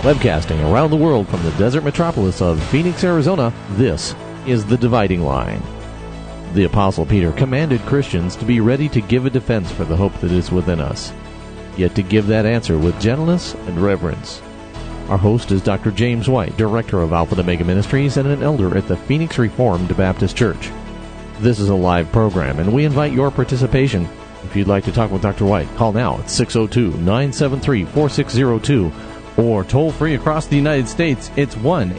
Webcasting around the world from the desert metropolis of Phoenix, Arizona, this is The Dividing Line. The Apostle Peter commanded Christians to be ready to give a defense for the hope that is within us, yet to give that answer with gentleness and reverence. Our host is Dr. James White, Director of Alpha and Omega Ministries and an elder at the Phoenix Reformed Baptist Church. This is a live program, and we invite your participation. If you'd like to talk with Dr. White, call now at 602-973-4602, or toll free across the United States, it's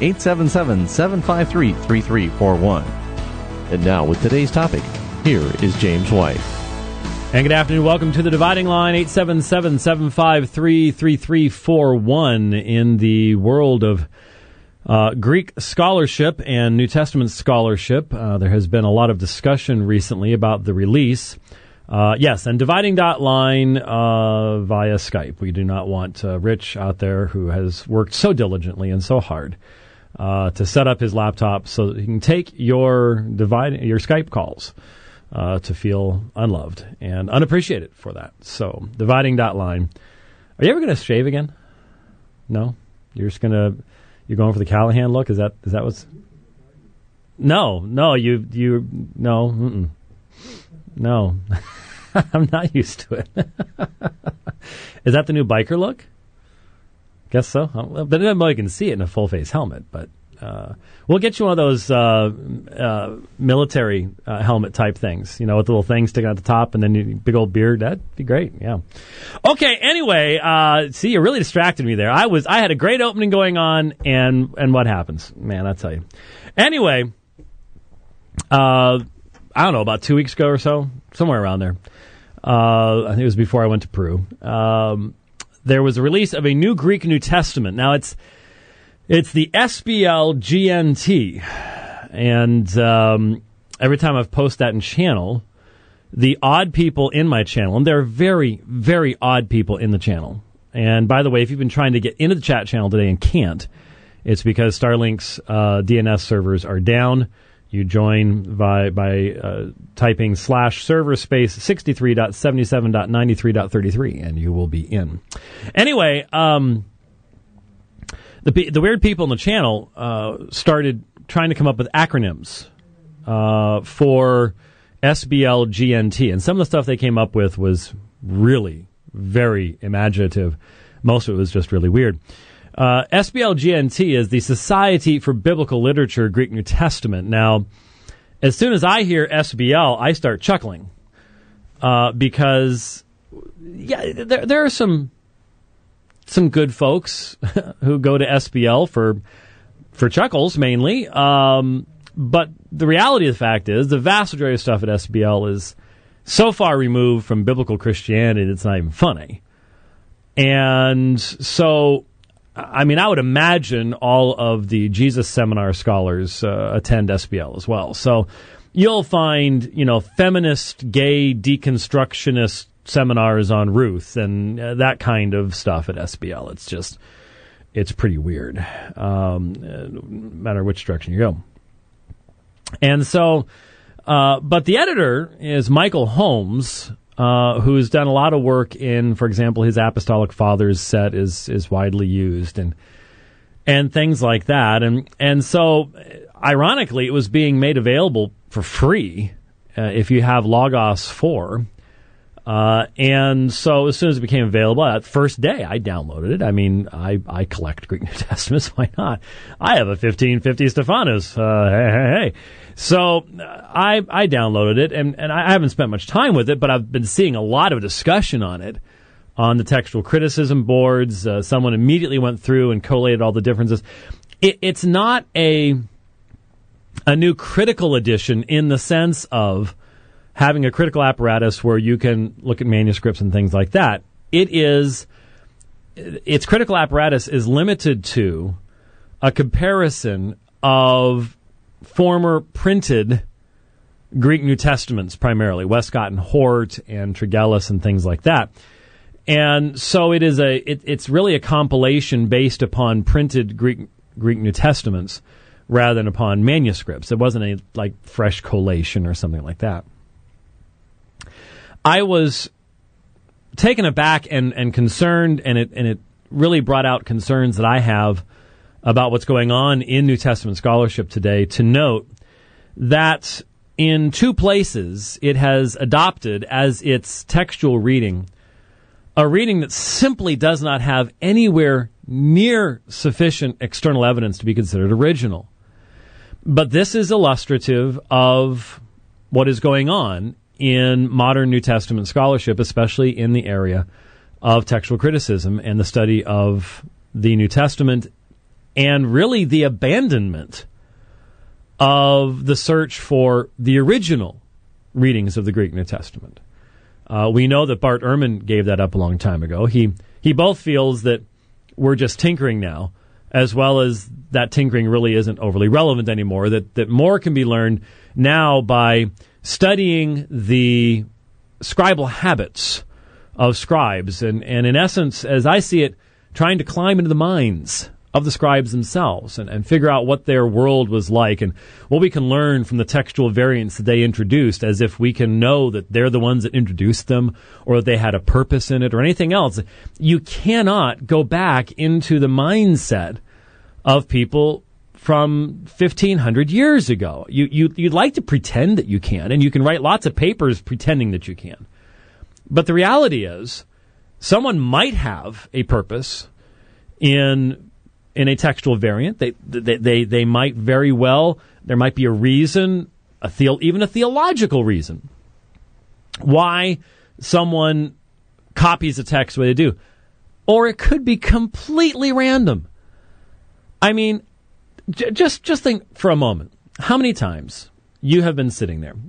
1-877-753-3341. And now, with today's topic, here is James White. And good afternoon. Welcome to The Dividing Line, 877-753-3341. In the world of Greek scholarship and New Testament scholarship, there has been a lot of discussion recently about the release. Yes, and dividing.line via Skype. We do not want Rich out there, who has worked so diligently and so hard to set up his laptop so that he can take your Skype calls to feel unloved and unappreciated for that. So, dividing.line. Are you ever going to shave again? No? You're going for the Callahan look? Is that what's... No, no. I'm not used to it. Is that the new biker look? Guess so. But then you can see it in a full-face helmet. But we'll get you one of those military helmet type things, with the little thing sticking out the top and then big old beard. That'd be great. Yeah. Okay. Anyway, see, you really distracted me there. I had a great opening going on, and what happens, man? I tell you. Anyway, I don't know, about 2 weeks ago or so, somewhere around there. I think it was before I went to Peru. There was a release of a new Greek New Testament. Now, it's the SBL GNT. And every time I've posted that in channel, the odd people in my channel, and there are very, very odd people in the channel. And by the way, if you've been trying to get into the chat channel today and can't, it's because Starlink's DNS servers are down. You join by typing /server space 63.77.93.33, and you will be in. Anyway, the weird people in the channel started trying to come up with acronyms for SBL GNT, and some of the stuff they came up with was really very imaginative. Most of it was just really weird. SBL GNT is the Society for Biblical Literature Greek New Testament. Now, as soon as I hear SBL, I start chuckling because, yeah, there are some good folks who go to SBL for chuckles mainly. But the reality of the fact is the vast majority of stuff at SBL is so far removed from biblical Christianity it's not even funny. And so, I mean, I would imagine all of the Jesus Seminar scholars attend SBL as well. So you'll find, feminist, gay, deconstructionist seminars on Ruth and that kind of stuff at SBL. It's pretty weird, no matter which direction you go. And so, but the editor is Michael Holmes, who's done a lot of work in, for example, his Apostolic Fathers set is widely used and things like that. And so, ironically, it was being made available for free if you have Logos 4. And so as soon as it became available, that first day, I downloaded it. I mean, I collect Greek New Testaments. Why not? I have a 1550 Stephanus. Hey. So I downloaded it, and I haven't spent much time with it, but I've been seeing a lot of discussion on it on the textual criticism boards. Someone immediately went through and collated all the differences. It's not a new critical edition in the sense of having a critical apparatus where you can look at manuscripts and things like that. Its critical apparatus is limited to a comparison of former printed Greek New Testaments, primarily Westcott and Hort and Tregelles and things like that. And so it's really a compilation based upon printed Greek New Testaments rather than upon manuscripts. It wasn't a fresh collation or something like that. I was taken aback and concerned, and it really brought out concerns that I have about what's going on in New Testament scholarship today, to note that in two places it has adopted as its textual reading a reading that simply does not have anywhere near sufficient external evidence to be considered original. But this is illustrative of what is going on in modern New Testament scholarship, especially in the area of textual criticism and the study of the New Testament, and really the abandonment of the search for the original readings of the Greek New Testament. We know that Bart Ehrman gave that up a long time ago. He both feels that we're just tinkering now, as well as that tinkering really isn't overly relevant anymore, that more can be learned now by studying the scribal habits of scribes, and in essence, as I see it, trying to climb into the minds of the scribes themselves and figure out what their world was like and what we can learn from the textual variants that they introduced, as if we can know that they're the ones that introduced them or that they had a purpose in it or anything else. You cannot go back into the mindset of people from 1,500 years ago. You'd like to pretend that you can, and you can write lots of papers pretending that you can. But the reality is, someone might have a purpose in a textual variant. They might very well, there might be a reason, even a theological reason, why someone copies a text the way they do. Or it could be completely random. I mean, just think for a moment how many times you have been sitting there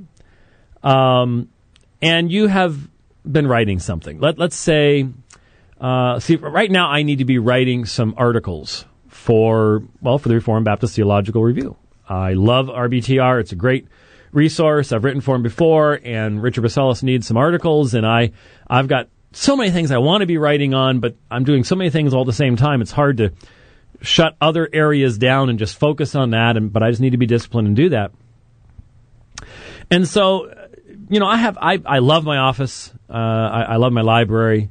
and you have been writing something. Let's say, right now I need to be writing some articles for the Reformed Baptist Theological Review. I love RBTR. It's a great resource. I've written for him before, and Richard Bacelis needs some articles, and I've got so many things I want to be writing on, but I'm doing so many things all at the same time. It's hard to shut other areas down and just focus on that, but I just need to be disciplined and do that. And so, I love my office. I love my library.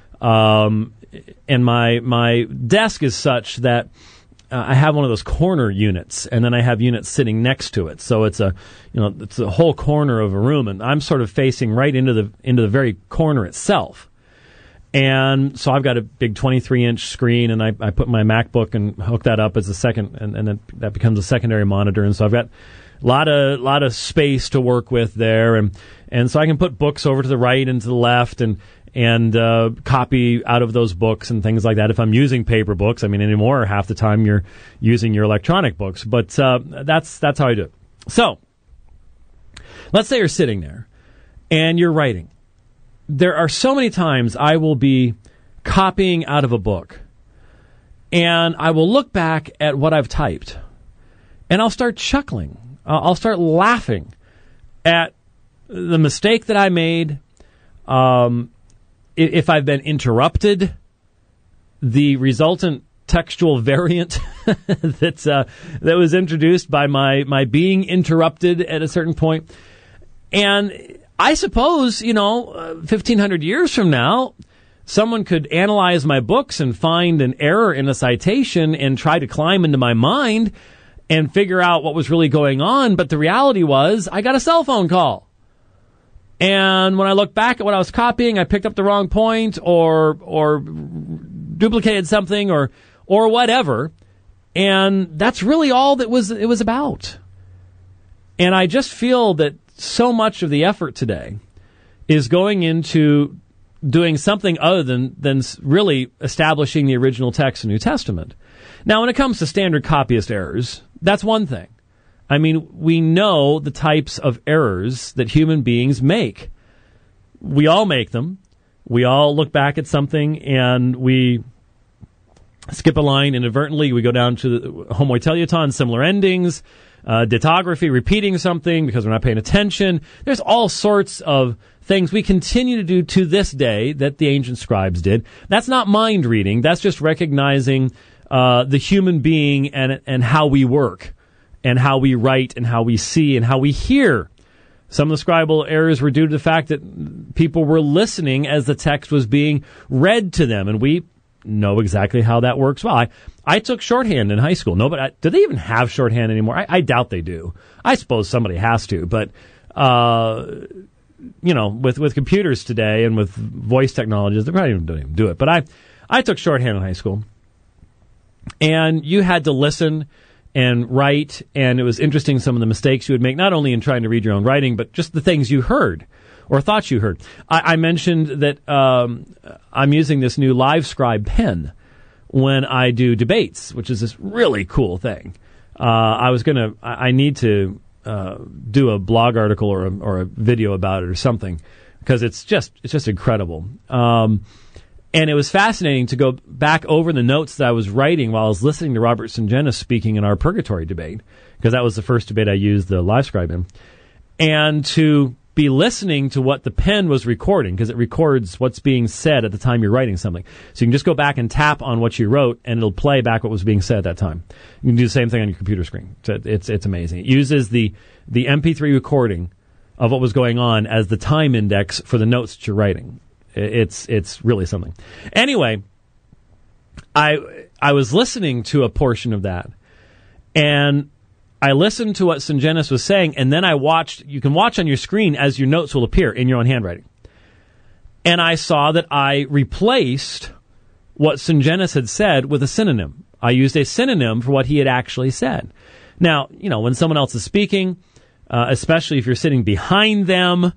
And my desk is such that I have one of those corner units, and then I have units sitting next to it. So it's a whole corner of a room, and I'm sort of facing right into the very corner itself. And so I've got a big 23-inch screen, and I put my MacBook and hook that up as a second, and then that becomes a secondary monitor. And so I've got a lot of space to work with there, and so I can put books over to the right and to the left, and copy out of those books and things like that. If I'm using paper books, anymore, half the time you're using your electronic books. But that's how I do it. So let's say you're sitting there and you're writing. There are so many times I will be copying out of a book, and I will look back at what I've typed, and I'll start chuckling. I'll start laughing at the mistake that I made. If I've been interrupted, the resultant textual variant that was introduced by my being interrupted at a certain point. And I suppose, 1,500 years from now, someone could analyze my books and find an error in a citation and try to climb into my mind and figure out what was really going on. But the reality was, I got a cell phone call. And when I look back at what I was copying, I picked up the wrong point or duplicated something or whatever. And that's really all that it was about. And I just feel that so much of the effort today is going into doing something other than really establishing the original text of the New Testament. Now, when it comes to standard copyist errors, that's one thing. We know the types of errors that human beings make. We all make them. We all look back at something and we skip a line inadvertently. We go down to the homoitelioton, similar endings, ditography, repeating something because we're not paying attention. There's all sorts of things we continue to do to this day that the ancient scribes did. That's not mind reading. That's just recognizing the human being and how we work, and how we write, and how we see, and how we hear. Some of the scribal errors were due to the fact that people were listening as the text was being read to them, and we know exactly how that works well. I took shorthand in high school. Do they even have shorthand anymore? I doubt they do. I suppose somebody has to, but with computers today and with voice technologies, they probably don't even do it. But I took shorthand in high school, and you had to listen and write, and it was interesting some of the mistakes you would make, not only in trying to read your own writing, but just the things you heard or thought you heard. I mentioned that I'm using this new LiveScribe pen when I do debates, which is this really cool thing. I need to do a blog article or a video about it or something, because it's just incredible. And it was fascinating to go back over the notes that I was writing while I was listening to Robert Sungenis speaking in our Purgatory debate, because that was the first debate I used the LiveScribe in, and to be listening to what the pen was recording, because it records what's being said at the time you're writing something. So you can just go back and tap on what you wrote, and it'll play back what was being said at that time. You can do the same thing on your computer screen. So it's amazing. It uses the MP3 recording of what was going on as the time index for the notes that you're writing. It's really something. Anyway, I was listening to a portion of that, and I listened to what Sungenis was saying, and then you can watch on your screen as your notes will appear in your own handwriting. And I saw that I replaced what Sungenis had said with a synonym. I used a synonym for what he had actually said. Now, when someone else is speaking, especially if you're sitting behind them,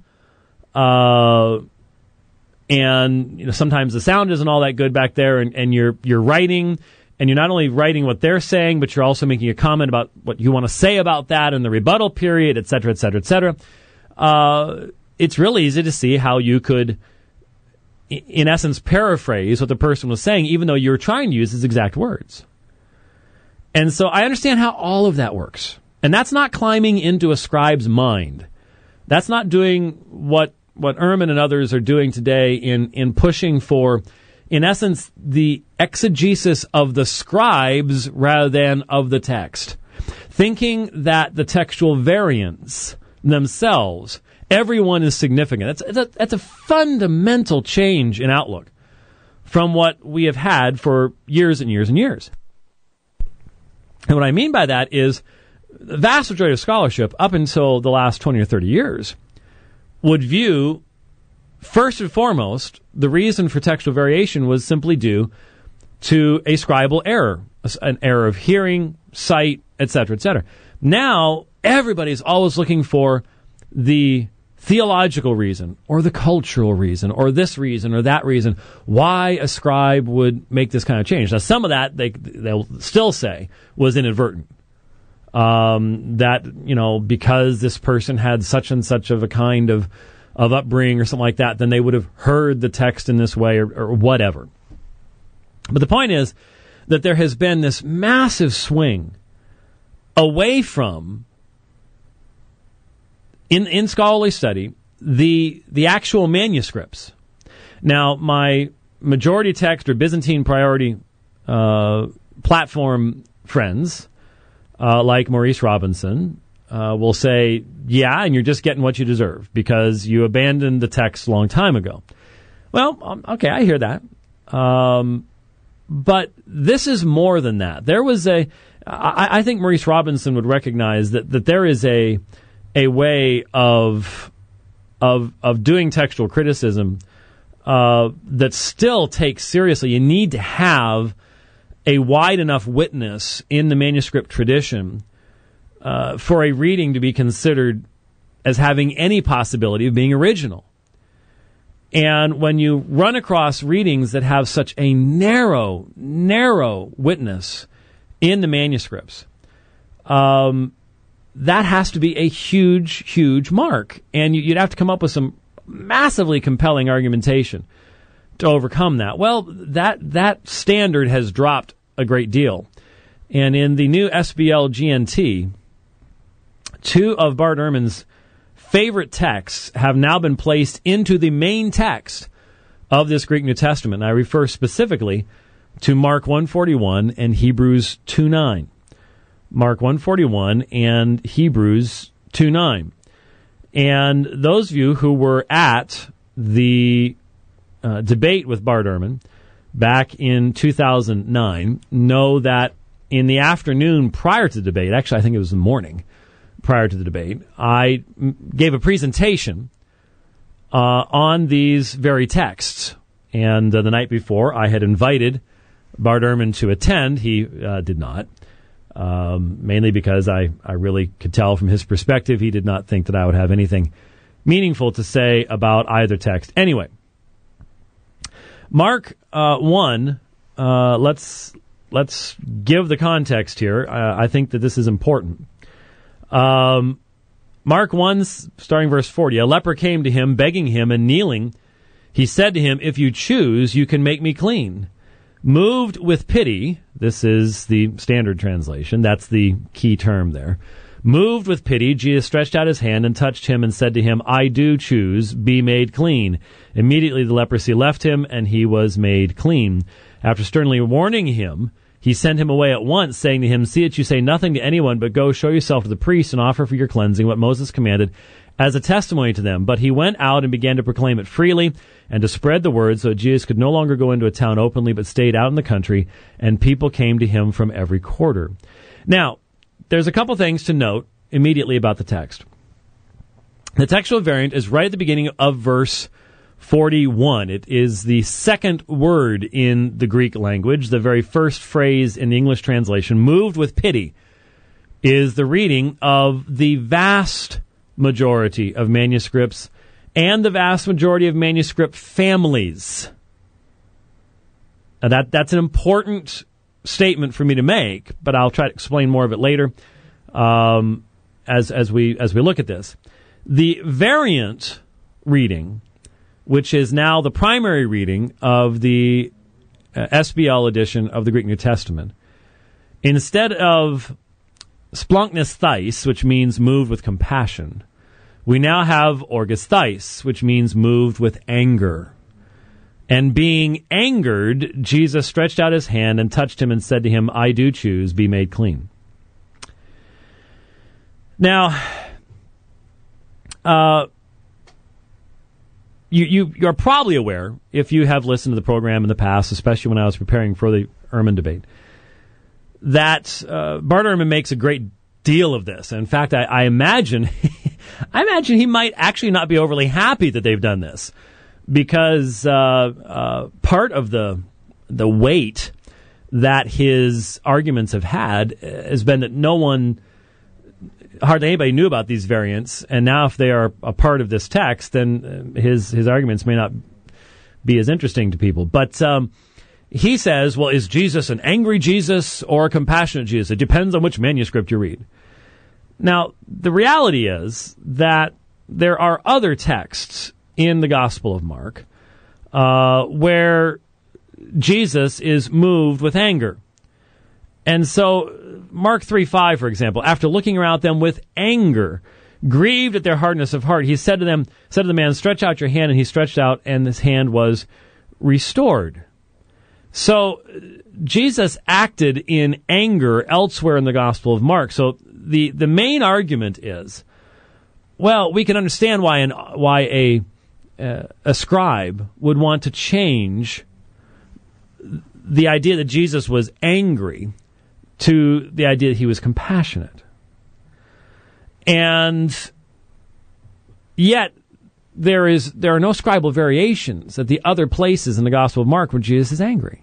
and sometimes the sound isn't all that good back there, and you're writing, and you're not only writing what they're saying, but you're also making a comment about what you want to say about that in the rebuttal period, et cetera, et cetera, et cetera. It's really easy to see how you could, in essence, paraphrase what the person was saying, even though you're trying to use his exact words. And so I understand how all of that works. And that's not climbing into a scribe's mind. That's not doing what Ehrman and others are doing today in pushing for, in essence, the exegesis of the scribes rather than of the text. Thinking that the textual variants themselves, everyone is significant. That's a fundamental change in outlook from what we have had for years and years and years. And what I mean by that is the vast majority of scholarship up until the last 20 or 30 years would view, first and foremost, the reason for textual variation was simply due to a scribal error, an error of hearing, sight, etc., etc. Now, everybody's always looking for the theological reason, or the cultural reason, or this reason, or that reason, why a scribe would make this kind of change. Now, some of that, they'll still say, was inadvertent. That, because this person had such and such of a kind of upbringing or something like that, then they would have heard the text in this way or whatever. But the point is that there has been this massive swing away from, in scholarly study, the actual manuscripts. Now, my majority text or Byzantine priority platform friends, like Maurice Robinson, will say, yeah, and you're just getting what you deserve because you abandoned the text a long time ago. Well, okay, I hear that. But this is more than that. There was I think Maurice Robinson would recognize that there is a way of doing textual criticism that still takes seriously. You need to have a wide enough witness in the manuscript tradition for a reading to be considered as having any possibility of being original. And when you run across readings that have such a narrow witness in the manuscripts, that has to be a huge mark. And you'd have to come up with some massively compelling argumentation to overcome that. Well, that standard has dropped a great deal. And in the new SBL GNT, two of Bart Ehrman's favorite texts have now been placed into the main text of this Greek New Testament. And I refer specifically to Mark 1:41 and Hebrews 2:9. Mark 1:41 and Hebrews 2:9. And those of you who were at the debate with Bart Ehrman back in 2009 know that in the afternoon prior to the debate, actually I think it was the morning prior to the debate, I gave a presentation on these very texts. And the night before, I had invited Bart Ehrman to attend. He did not, mainly because I really could tell from his perspective he did not think that I would have anything meaningful to say about either text. Anyway, Mark 1, let's give the context here. I think that this is important. Mark 1, starting verse 40, a leper came to him, begging him, and kneeling, he said to him, "If you choose, you can make me clean." Moved with pity, this is the standard translation, that's the key term there. Moved with pity, Jesus stretched out his hand and touched him and said to him, "I do choose, be made clean." Immediately the leprosy left him, and he was made clean. After sternly warning him, he sent him away at once, saying to him, "See that you say nothing to anyone, but go show yourself to the priest and offer for your cleansing what Moses commanded as a testimony to them." But he went out and began to proclaim it freely and to spread the word, so that Jesus could no longer go into a town openly, but stayed out in the country, and people came to him from every quarter. Now, there's a couple things to note immediately about the text. The textual variant is right at the beginning of verse 41. It is the second word in the Greek language. The very first phrase in the English translation, moved with pity, is the reading of the vast majority of manuscripts and the vast majority of manuscript families. Now that's an important statement for me to make, but I'll try to explain more of it later as we look at this. The variant reading, which is now the primary reading of the SBL edition of the Greek New Testament, instead of splanknes thais, which means moved with compassion, we now have orgas thais, which means moved with anger. And being angered, Jesus stretched out his hand and touched him and said to him, "I do choose, be made clean." Now, you're probably aware, if you have listened to the program in the past, especially when I was preparing for the Ehrman debate, that Bart Ehrman makes a great deal of this. In fact, I imagine he might actually not be overly happy that they've done this, because part of the weight that his arguments have had has been that hardly anybody knew about these variants, and now if they are a part of this text, then his arguments may not be as interesting to people. But he says, well, is Jesus an angry Jesus or a compassionate Jesus? It depends on which manuscript you read. Now, the reality is that there are other texts in the Gospel of Mark where Jesus is moved with anger. And so Mark 3:5, for example, after looking around them with anger, grieved at their hardness of heart, he said to the man, "Stretch out your hand," and he stretched out, and his hand was restored. So Jesus acted in anger elsewhere in the Gospel of Mark. So the main argument is, well, we can understand why a scribe would want to change the idea that Jesus was angry to the idea that he was compassionate. And yet there are no scribal variations at the other places in the Gospel of Mark where Jesus is angry.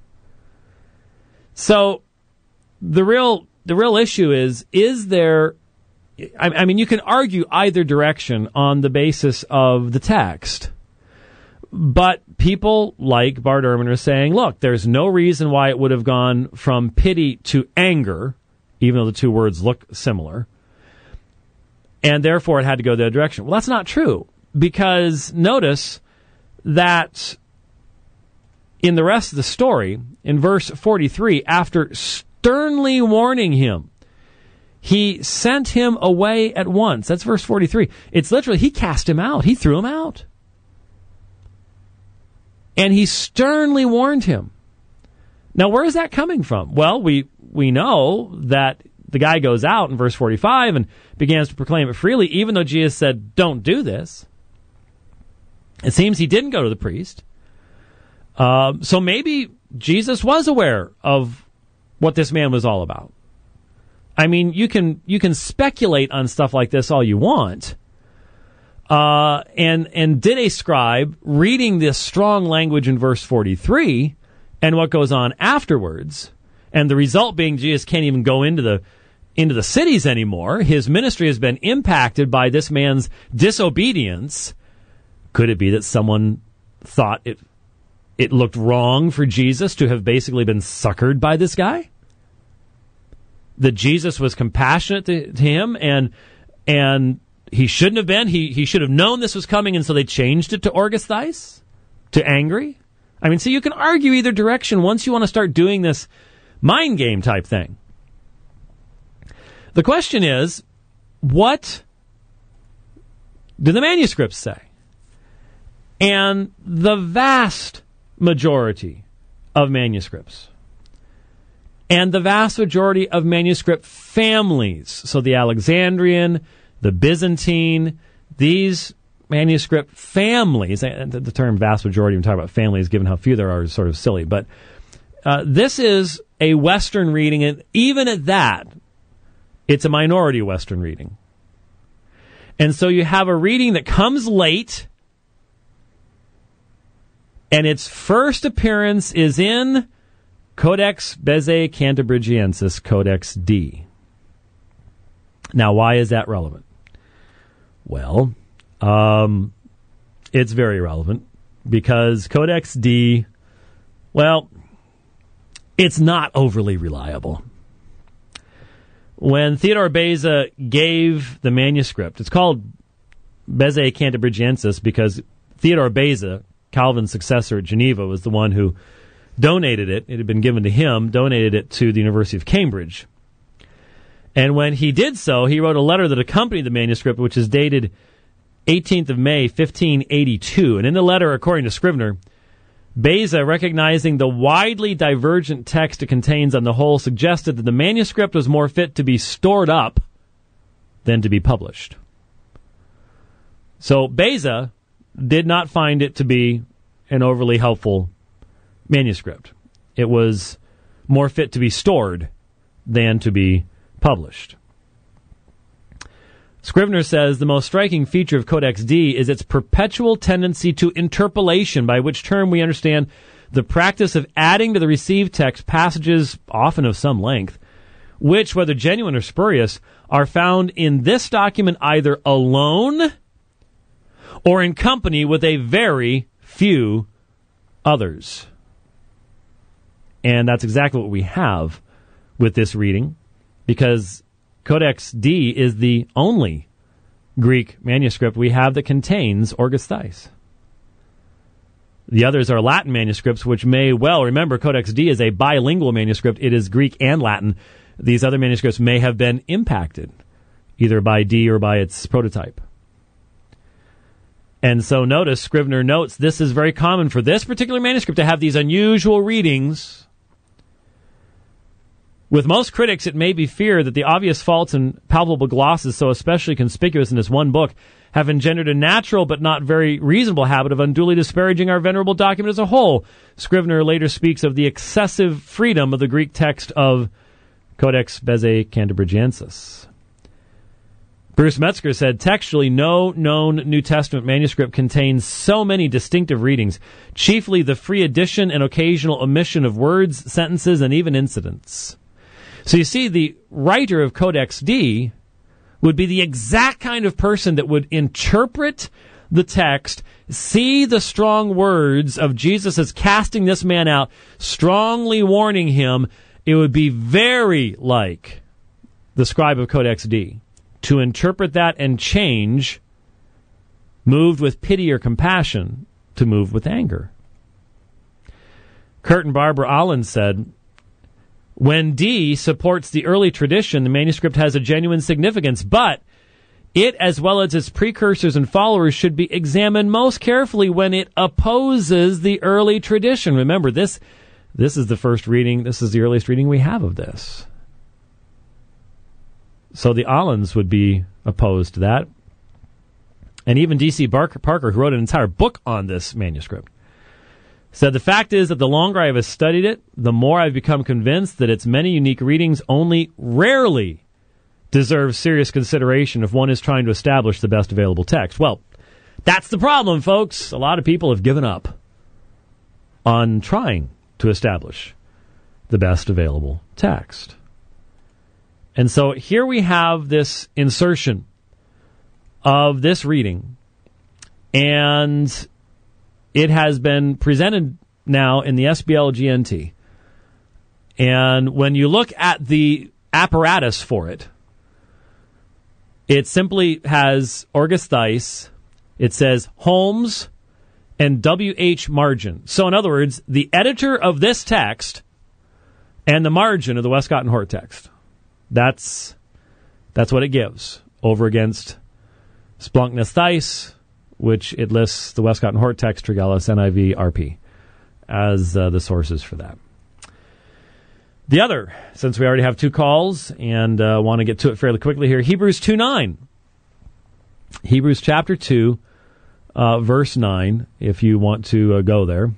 So the real issue is there, I mean, you can argue either direction on the basis of the text, but people like Bart Ehrman are saying, look, there's no reason why it would have gone from pity to anger, even though the two words look similar, and therefore it had to go the other direction. Well, that's not true, because notice that in the rest of the story, in verse 43, after sternly warning him, he sent him away at once. That's verse 43. It's literally, he cast him out. He threw him out. And he sternly warned him. Now, where is that coming from? Well, we know that the guy goes out in verse 45 and begins to proclaim it freely, even though Jesus said, don't do this. It seems he didn't go to the priest. So maybe Jesus was aware of what this man was all about. I mean, you can speculate on stuff like this all you want. And did a scribe, reading this strong language in verse 43 and what goes on afterwards, and the result being Jesus can't even go into the cities anymore. His ministry has been impacted by this man's disobedience. Could it be that someone thought it looked wrong for Jesus to have basically been suckered by this guy? That Jesus was compassionate to him and he shouldn't have been. He should have known this was coming, and so they changed it to orgastheis, to angry. I mean, so you can argue either direction once you want to start doing this mind game type thing. The question is, what do the manuscripts say? And the vast majority of manuscripts, and the vast majority of manuscript families, so the Alexandrian, the Byzantine, these manuscript families, and the term vast majority when we talk about families, given how few there are, is sort of silly, but this is a Western reading, and even at that, it's a minority Western reading. And so you have a reading that comes late, and its first appearance is in Codex Bezae Cantabrigiensis, Codex D. Now, why is that relevant? Well, it's very relevant because Codex D, well, it's not overly reliable. When Theodore Beza gave the manuscript, it's called Bezae Cantabrigiensis because Theodore Beza, Calvin's successor at Geneva, was the one who donated it. It had been given to him, donated it to the University of Cambridge. And when he did so, he wrote a letter that accompanied the manuscript, which is dated 18th of May, 1582. And in the letter, according to Scrivener, Beza, recognizing the widely divergent text it contains on the whole, suggested that the manuscript was more fit to be stored up than to be published. So Beza did not find it to be an overly helpful manuscript. It was more fit to be stored than to be published. Scrivener says the most striking feature of Codex D is its perpetual tendency to interpolation, by which term we understand the practice of adding to the received text passages, often of some length, which, whether genuine or spurious, are found in this document either alone or in company with a very few others. And that's exactly what we have with this reading, because Codex D is the only Greek manuscript we have that contains orgastheis. The others are Latin manuscripts, which may well, remember, Codex D is a bilingual manuscript. It is Greek and Latin. These other manuscripts may have been impacted, either by D or by its prototype. And so notice, Scrivener notes, this is very common for this particular manuscript to have these unusual readings. With most critics, it may be feared that the obvious faults and palpable glosses, so especially conspicuous in this one book, have engendered a natural but not very reasonable habit of unduly disparaging our venerable document as a whole. Scrivener later speaks of the excessive freedom of the Greek text of Codex Bezae Cantabrigiensis. Bruce Metzger said, textually, no known New Testament manuscript contains so many distinctive readings, chiefly the free addition and occasional omission of words, sentences, and even incidents. So you see, the writer of Codex D would be the exact kind of person that would interpret the text, see the strong words of Jesus as casting this man out, strongly warning him. It would be very like the scribe of Codex D to interpret that and change, moved with pity or compassion, to move with anger. Kurt and Barbara Allen said, when D supports the early tradition, the manuscript has a genuine significance, but it, as well as its precursors and followers, should be examined most carefully when it opposes the early tradition. Remember, this is the first reading, this is the earliest reading we have of this. So the Allens would be opposed to that. And even D.C. Parker, who wrote an entire book on this manuscript, Said, the fact is that the longer I have studied it, the more I've become convinced that its many unique readings only rarely deserve serious consideration if one is trying to establish the best available text. Well, that's the problem, folks. A lot of people have given up on trying to establish the best available text. And so here we have this insertion of this reading, and it has been presented now in the SBL GNT. And when you look at the apparatus for it, it simply has Orgus Theis, it says Holmes, and W.H. margin. So in other words, the editor of this text and the margin of the Westcott and Hort text. That's what it gives over against Splunkness Theis, which it lists the Westcott and Hort text, Tregelles, NIV, RP, as the sources for that. The other, since we already have two calls and want to get to it fairly quickly here, Hebrews 2:9. Hebrews chapter 2, verse 9, if you want to go there.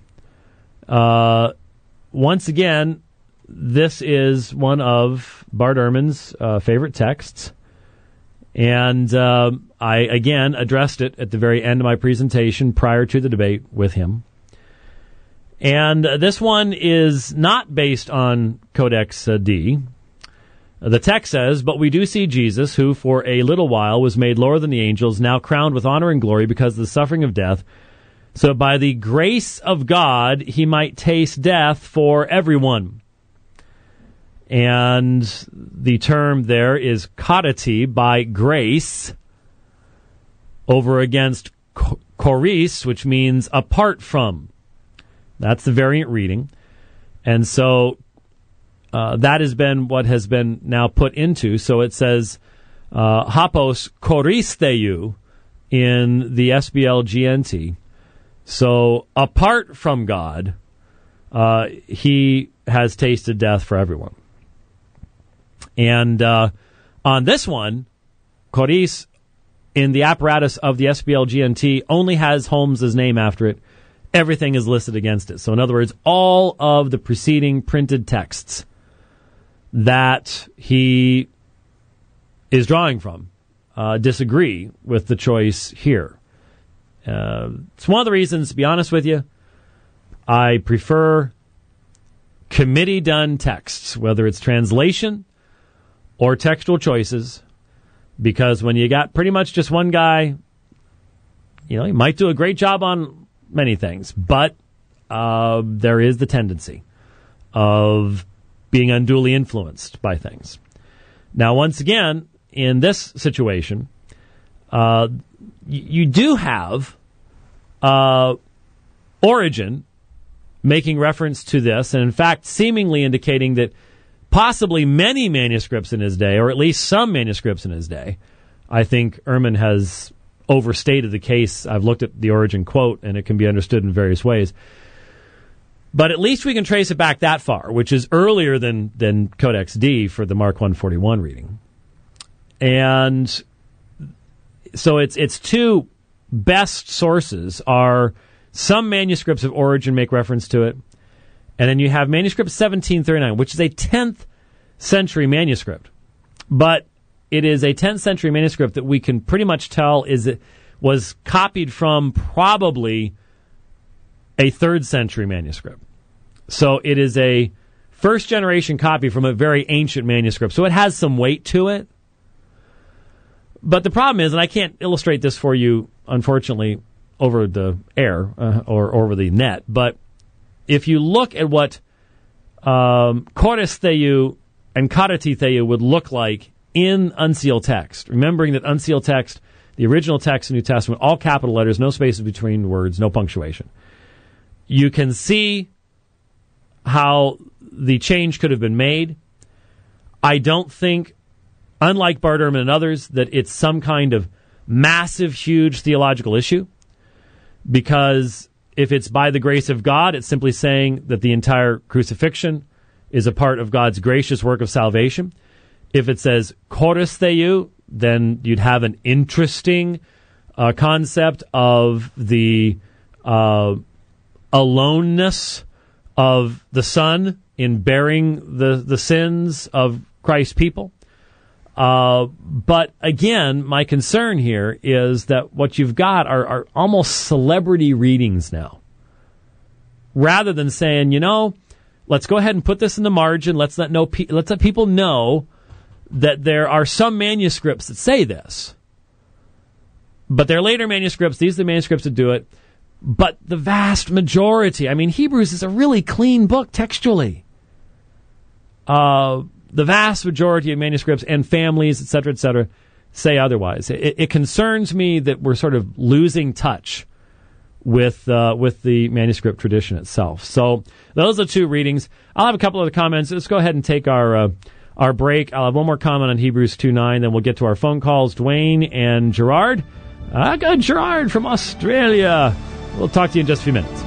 Once again, this is one of Bart Ehrman's favorite texts. And I, again, addressed it at the very end of my presentation prior to the debate with him. And this one is not based on Codex D. The text says, "But we do see Jesus, who for a little while was made lower than the angels, now crowned with honor and glory because of the suffering of death, so by the grace of God he might taste death for everyone." And the term there is "kadati," by grace, over against choris, which means apart from. That's the variant reading. And so that has been what has been now put into. So it says hapos choristeu in the SBL GNT. So apart from God, he has tasted death for everyone. And on this one, choris in the apparatus of the SBL GNT only has Holmes's name after it. Everything is listed against it. So in other words, all of the preceding printed texts that he is drawing from disagree with the choice here. It's one of the reasons, to be honest with you, I prefer committee-done texts, whether it's translation or textual choices, because when you got pretty much just one guy, he might do a great job on many things, but there is the tendency of being unduly influenced by things. Now, once again, in this situation, you do have Origen making reference to this, and in fact seemingly indicating that possibly many manuscripts in his day, or at least some manuscripts in his day, I think Ehrman has overstated the case. I've looked at the Origen quote, and it can be understood in various ways. But at least we can trace it back that far, which is earlier than Codex D for the Mark 141 reading. And so its two best sources are some manuscripts of Origen make reference to it, and then you have manuscript 1739, which is a 10th century manuscript. But it is a 10th century manuscript that we can pretty much tell was copied from probably a 3rd century manuscript. So it is a first generation copy from a very ancient manuscript. So it has some weight to it. But the problem is, and I can't illustrate this for you, unfortunately, over the air or over the net, but if you look at what choris theou and kadati theou would look like in unsealed text, remembering that unsealed text, the original text in the New Testament, all capital letters, no spaces between words, no punctuation. You can see how the change could have been made. I don't think, unlike Bart Ehrman and others, that it's some kind of massive, huge theological issue, because if it's by the grace of God, it's simply saying that the entire crucifixion is a part of God's gracious work of salvation. If it says choris theou, then you'd have an interesting concept of the aloneness of the Son in bearing the sins of Christ's people. But again, my concern here is that what you've got are almost celebrity readings now. Rather than saying, let's go ahead and put this in the margin. Let's let people know that there are some manuscripts that say this. But they're later manuscripts. These are the manuscripts that do it. But the vast majority, Hebrews is a really clean book textually. The vast majority of manuscripts and families, et cetera, say otherwise. It concerns me that we're sort of losing touch with the manuscript tradition itself. So those are two readings. I'll have a couple other comments. Let's go ahead and take our break. I'll have one more comment on Hebrews 2:9, then we'll get to our phone calls. Dwayne and Gerard. Good, Gerard from Australia. We'll talk to you in just a few minutes.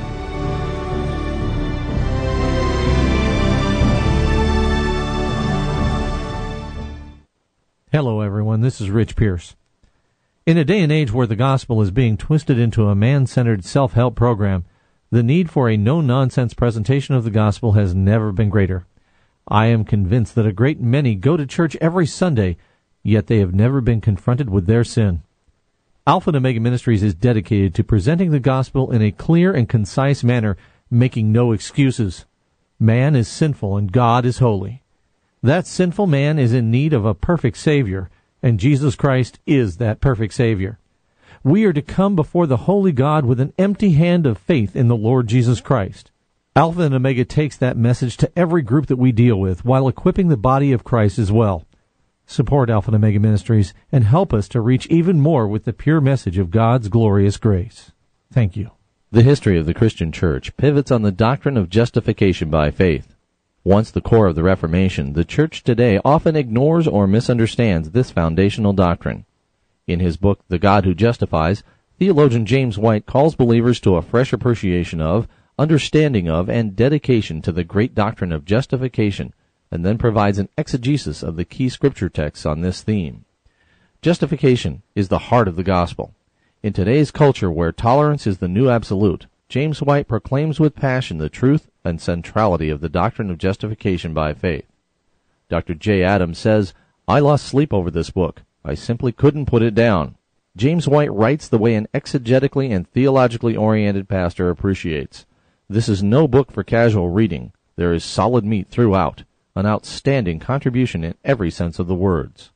Hello, everyone. This is Rich Pierce. In a day and age where the gospel is being twisted into a man-centered self-help program, the need for a no-nonsense presentation of the gospel has never been greater. I am convinced that a great many go to church every Sunday, yet they have never been confronted with their sin. Alpha and Omega Ministries is dedicated to presenting the gospel in a clear and concise manner, making no excuses. Man is sinful and God is holy. That sinful man is in need of a perfect Savior, and Jesus Christ is that perfect Savior. We are to come before the holy God with an empty hand of faith in the Lord Jesus Christ. Alpha and Omega takes that message to every group that we deal with, while equipping the body of Christ as well. Support Alpha and Omega Ministries and help us to reach even more with the pure message of God's glorious grace. Thank you. The history of the Christian Church pivots on the doctrine of justification by faith. Once the core of the Reformation, the Church today often ignores or misunderstands this foundational doctrine. In his book, The God Who Justifies, theologian James White calls believers to a fresh appreciation of, understanding of, and dedication to the great doctrine of justification, and then provides an exegesis of the key scripture texts on this theme. Justification is the heart of the gospel. In today's culture where tolerance is the new absolute, James White proclaims with passion the truth and centrality of the doctrine of justification by faith. Dr. J. Adams says, "I lost sleep over this book. I simply couldn't put it down." James White writes the way an exegetically and theologically oriented pastor appreciates. This is no book for casual reading. There is solid meat throughout, an outstanding contribution in every sense of the words.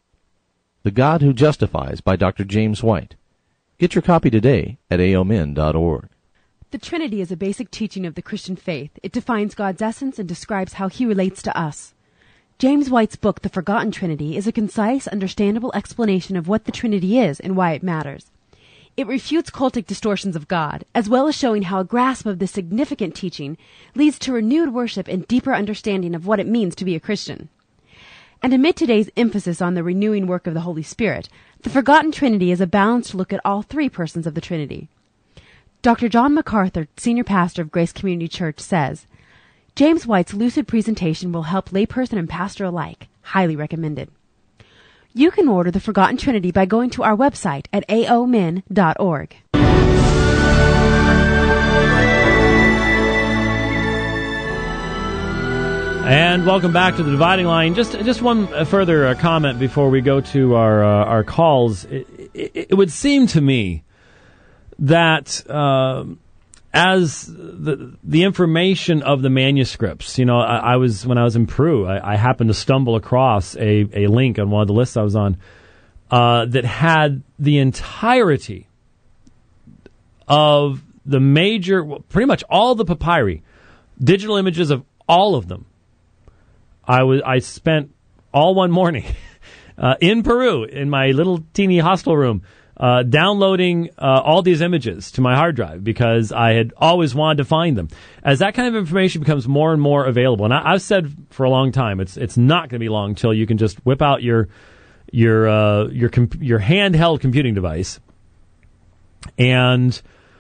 The God Who Justifies by Dr. James White. Get your copy today at aomin.org. The Trinity is a basic teaching of the Christian faith. It defines God's essence and describes how he relates to us. James White's book, The Forgotten Trinity, is a concise, understandable explanation of what the Trinity is and why it matters. It refutes cultic distortions of God, as well as showing how a grasp of this significant teaching leads to renewed worship and deeper understanding of what it means to be a Christian. And amid today's emphasis on the renewing work of the Holy Spirit, The Forgotten Trinity is a balanced look at all three persons of the Trinity. Dr. John MacArthur, senior pastor of Grace Community Church, says, James White's lucid presentation will help layperson and pastor alike. Highly recommended. You can order The Forgotten Trinity by going to our website at aomin.org. And welcome back to the Dividing Line. Just one further comment before we go to our calls. It would seem to me that as the information of the manuscripts, when I was in Peru, I happened to stumble across a link on one of the lists I was on that had the entirety of the pretty much all the papyri, digital images of all of them. I spent all one morning in Peru in my little teeny hostel room downloading all these images to my hard drive because I had always wanted to find them. As that kind of information becomes more and more available, and I've said for a long time, it's not going to be long till you can just whip out your handheld computing device and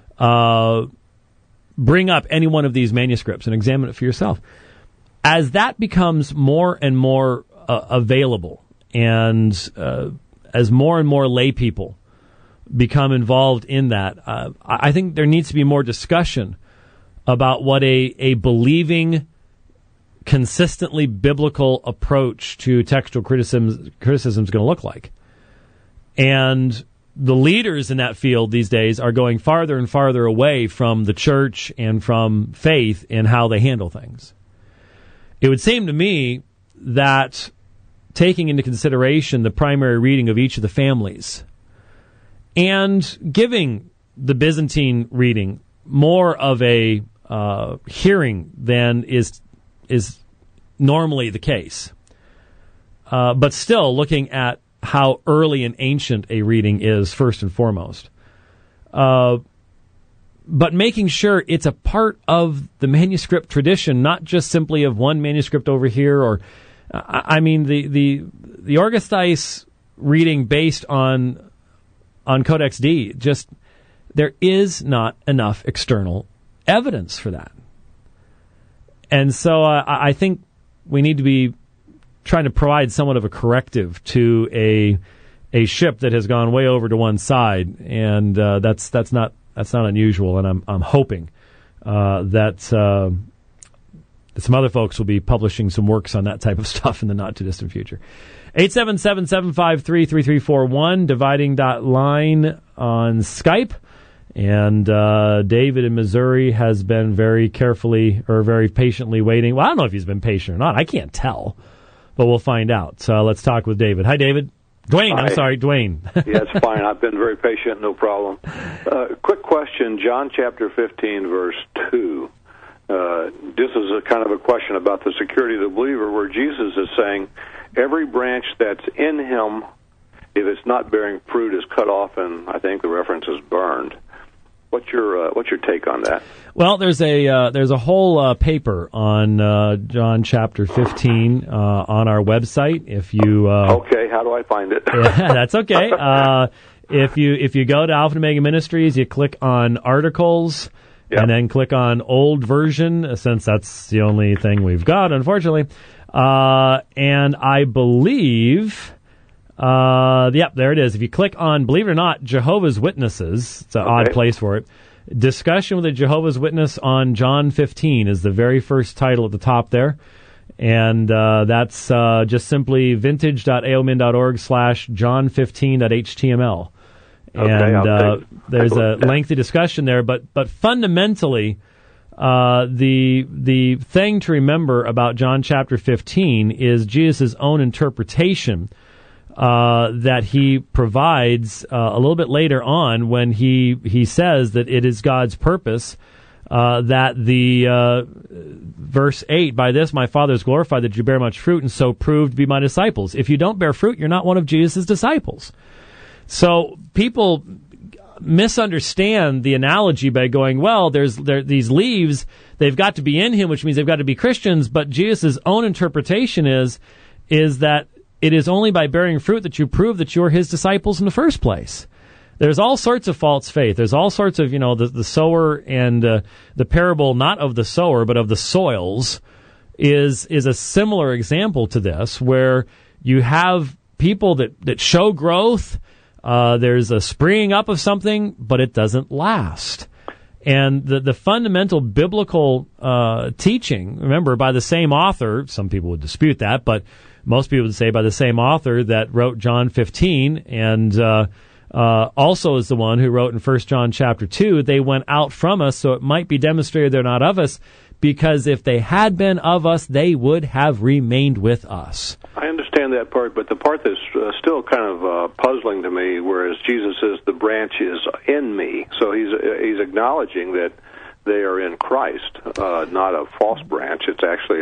bring up any one of these manuscripts and examine it for yourself. As that becomes more and more available, and as more and more lay people become involved in that, I think there needs to be more discussion about what a believing, consistently biblical approach to textual criticism is going to look like. And the leaders in that field these days are going farther and farther away from the church and from faith in how they handle things. It would seem to me that taking into consideration the primary reading of each of the families and giving the Byzantine reading more of a hearing than is normally the case, but still looking at how early and ancient a reading is first and foremost, but making sure it's a part of the manuscript tradition, not just simply of one manuscript over here. Or I mean, the Orgestheis reading based on Codex D, just there is not enough external evidence for that. And so I think we need to be trying to provide somewhat of a corrective to a ship that has gone way over to one side, and that's not unusual. And I'm hoping that some other folks will be publishing some works on that type of stuff in the not too distant future. 877-753-3341, dividing.line on Skype. And David in Missouri has been very patiently waiting. Well, I don't know if he's been patient or not. I can't tell, but we'll find out. So let's talk with David. Hi, David. Dwayne, Hi. I'm sorry, Dwayne. Yeah, it's fine. I've been very patient, no problem. Quick question, John chapter 15, verse 2. This is a kind of a question about the security of the believer, where Jesus is saying, every branch that's in him, if it's not bearing fruit, is cut off, and I think the reference is burned. What's your take on that? Well, there's a whole paper on John chapter 15 on our website. If you okay, how do I find it? Yeah, that's okay. If you go to Alpha and Omega Ministries, you click on articles. Yep. And then click on old version, since that's the only thing we've got, unfortunately. And I believe, there it is. If you click on, believe it or not, Jehovah's Witnesses, it's an odd place for it. Discussion with a Jehovah's Witness on John 15 is the very first title at the top there. And that's just simply vintage.aomin.org/John15.html. And there's a lengthy discussion there, but fundamentally, the thing to remember about John chapter 15 is Jesus' own interpretation that he provides a little bit later on when he says that it is God's purpose that the verse 8, by this my Father is glorified that you bear much fruit and so prove to be my disciples. If you don't bear fruit, you're not one of Jesus' disciples. So people misunderstand the analogy by going, well, there's these leaves, they've got to be in him, which means they've got to be Christians, but Jesus' own interpretation is that it is only by bearing fruit that you prove that you're his disciples in the first place. There's all sorts of false faith. There's all sorts of, the sower and the parable, not of the sower, but of the soils, is a similar example to this, where you have people that show growth. There's a springing up of something, but it doesn't last. And the fundamental biblical teaching, remember, by the same author, some people would dispute that, but most people would say by the same author that wrote John 15 and also is the one who wrote in 1 John chapter 2, they went out from us, so it might be demonstrated they're not of us, because if they had been of us, they would have remained with us. I understand that part, but the part that's still kind of puzzling to me, whereas Jesus says the branch is in me, so he's acknowledging that they are in Christ, not a false branch. It's actually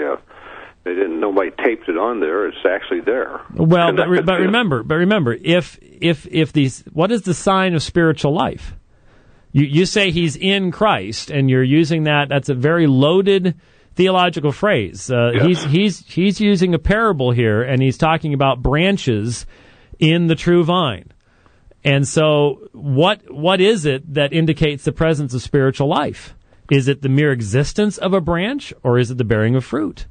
nobody taped it on there. It's actually there. Well, but remember, if these, what is the sign of spiritual life? You say he's in Christ, and you're using that. That's a very loaded theological phrase. Yes. He's using a parable here, and he's talking about branches in the true vine. And so, what is it that indicates the presence of spiritual life? Is it the mere existence of a branch, or is it the bearing of fruit?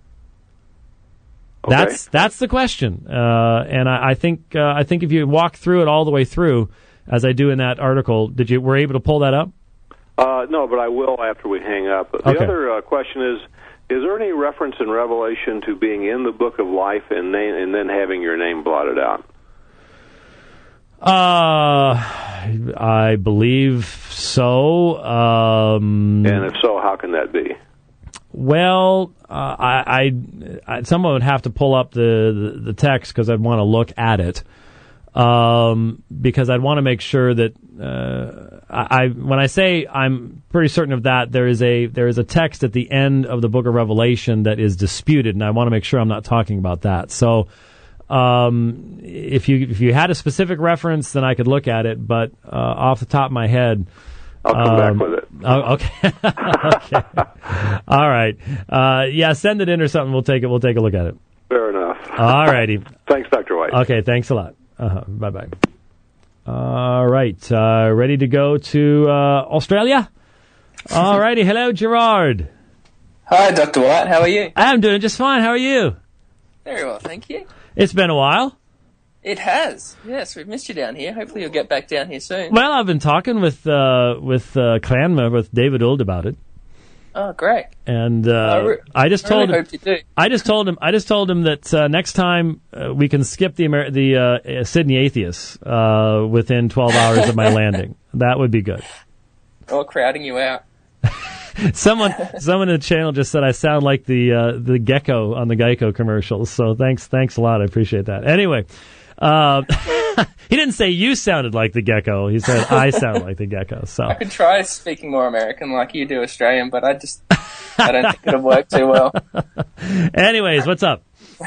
Okay. That's the question. And I think if you walk through it all the way through, as I do in that article, were you able to pull that up? No, but I will after we hang up. The other question is there any reference in Revelation to being in the book of life and then having your name blotted out? I believe so. And if so, how can that be? Well, someone would have to pull up the text because I'd want to look at it. Because I'd want to make sure that when I say I'm pretty certain of that, there is a text at the end of the book of Revelation that is disputed, and I want to make sure I'm not talking about that. So, if you had a specific reference, then I could look at it. But off the top of my head, I'll come back with it. Oh, okay. Okay. All right. Yeah, send it in or something. We'll take a look at it. Fair enough. All righty. Thanks, Dr. White. Okay. Thanks a lot. Bye-bye. All right. Ready to go to Australia? All righty. Hello, Gerard. Hi, Dr. White. How are you? I'm doing just fine. How are you? Very well, thank you. It's been a while. It has. Yes, we've missed you down here. Hopefully you'll get back down here soon. Well, I've been talking with Clanma, with David Ould about it. Oh, great. And I just told him. Hope you do. I just told him that next time we can skip the Sydney Atheists within 12 hours of my landing. That would be good. Or crowding you out. Someone in the channel just said I sound like the gecko on the Geico commercials. So thanks a lot. I appreciate that. Anyway, he didn't say you sounded like the gecko. He said I sound like the gecko. So I could try speaking more American like you do Australian, but I don't think it'll work too well. Anyways, what's up?